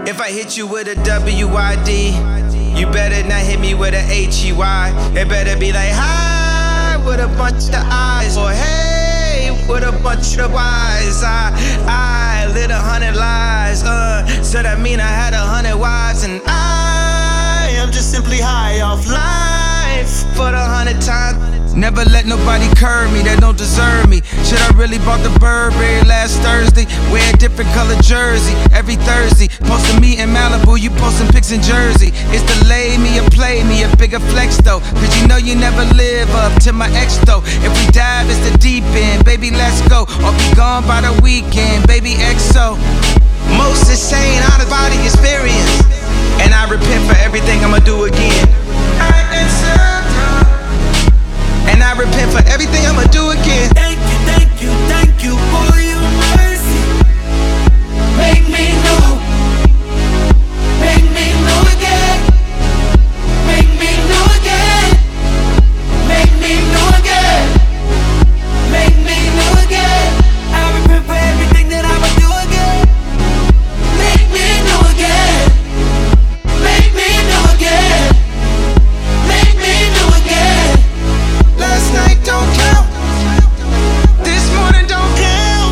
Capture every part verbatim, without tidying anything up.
If I hit you with a W I D, you better not hit me with a H E Y. It better be like hi with a bunch of eyes, or hey with a bunch of Y's. I, I lit a hundred lies, uh, so that mean I had a hundred wives, and I am just simply high off life for the hundred times. Never let nobody curb me that don't deserve me. Shit, I really bought the Burberry last Thursday. Wear a different color jersey every Thursday. Posting me in Malibu, you posting pics in Jersey. It's the lay me or play me, a bigger flex though. Cause you know you never live up to my ex though. If we dive, it's the deep end, baby, let's go. Or be gone by the weekend, baby, X O. Most insane, out of body experience. And I repent for everything I'ma do again. I accept. And I repent for everything I'ma do again. Thank you, thank you, thank you for your mercy. Make me know, make me know again. Make me know again. Make me know again. Make me know again. I repent for everything that I'ma do again. Make me know again. Make me know again. Make me know again. Last night don't count. This morning don't count.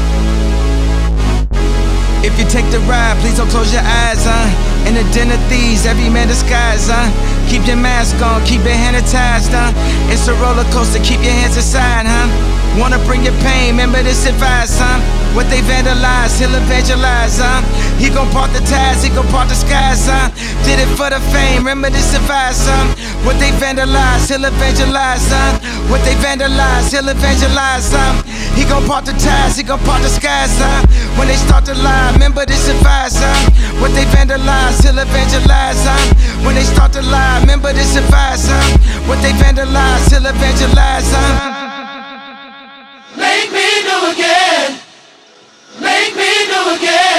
If you take the ride, please don't close your eyes, huh? In the den of thieves, every man disguised, huh? Keep your mask on, keep your hand attached, huh? It's a roller coaster, keep your hands aside, huh? Wanna bring your pain, remember this advice, huh? What they vandalize, he'll evangelize, huh? He gon' part the ties, he gon' part the skies, huh? Did it for the fame, remember this advice, huh? What they vandalize, he'll evangelize, huh? What they vandalize, he'll evangelize, huh? He gon' part the ties, he gon' part the skies, huh? When they start to lie, remember this advice, huh? What they vandalize, he'll evangelize, huh? When they start to lie, remember this advice, huh? What they vandalize, he'll evangelize, huh? Make me know again. Make me know again.